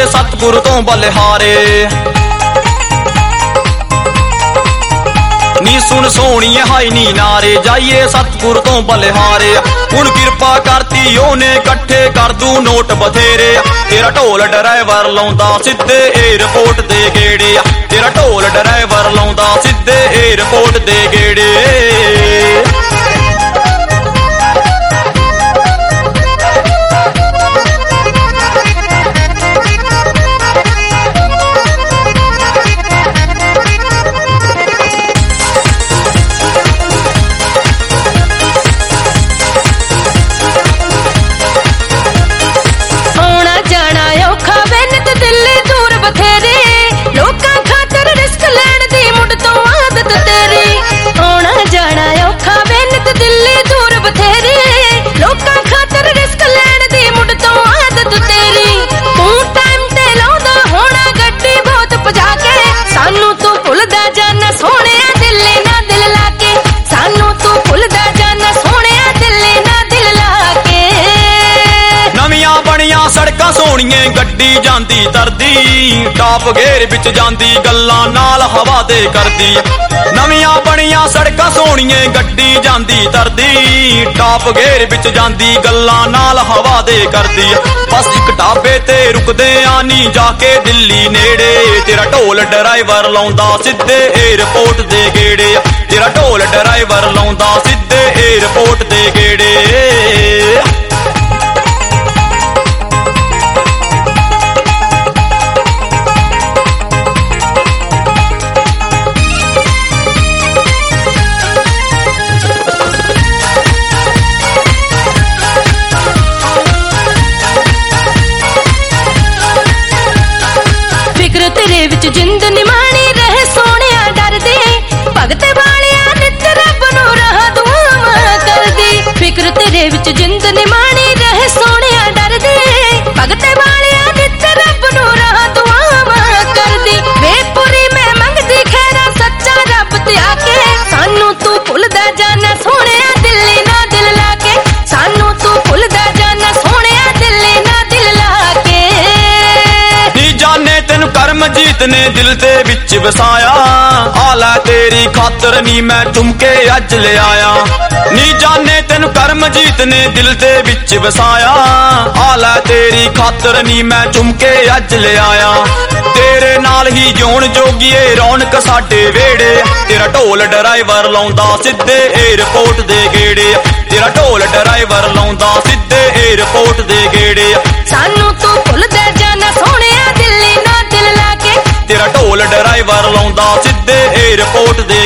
सतगुरु तो बलिहारे। नी सुन सोहणीए हाय नी नारे, जाइए सतगुरु तो बलिहारे। हुण किरपा करती ओने कट्ठे कर दूं नोट बथेरे। तेरा ढोल ड्राइवर लाउंदा सिद्धे एयरपोर्ट दे गेड़े। तेरा ढोल ड्राइवर लाउंदा सिद्धे एयरपोर्ट दे गेड़े। सड़कां सोहणीए गड्डी जांदी तरदी, टॉप गेयर विच जांदी गल्लां नाल हवा दे करदी। नवियां बणियां सड़कां सोहणीए गड्डी जांदी तरदी, टॉप गेयर विच जांदी गल्लां नाल हवा दे करदी। बस इक ढाबे ते रुकदे आनी जाके दिल्ली नेड़े। तेरा ढोल ड्राइवर लाउंदा सिद्धे एयरपोर्ट दे गेड़े। तेरा ढोल ड्राइवर लाउंदा सिद्धे एयरपोर्ट दे गेड़े। तेरे विच जिंद निमाणी रहे सोहणिया डरदे, भगत वालिया नित रब नूं राह दुआवां करदी। फिक्र तेरे विच जिंद निमाणी रहे सोहणिया डरदे, भगत वालिया नित रब नूं राह दुआवां करदी। बेपुरी मैं मंगदी खैरा सच्चा रब ते आके, सानू तू भुलदा जाना सोहणिया दिल्ली ना दिल लाके। सानू तू भुलदा जाना सोहणिया दिल्ली ना दिल लाके। नी जाने तेनू करमजीत ने दिल दे विच वसाया, आला तेरी खातर नी मैं झुमके अज ले आया। नी जाने तेनू करमजीत ने दिल दे विच वसाया, आला तेरी खातर नी मैं झुमके अज ले आया। तेरे नाल ही जिउण जोगीए रौनक साडे वेड़े। तेरा ढोल ड्राइवर लाउंदा सिद्धे एयरपोर्ट दे गेड़े। तेरा ढोल ड्राइवर लाउंदा सिद्धे एयरपोर्ट दे गेड़े। सानू तू भुलदा जाना सोहणिया दिल्ली ना दिल लाके। तेरा ढोल ड्राइवर लाउंदा सिद्धे एयरपोर्ट दे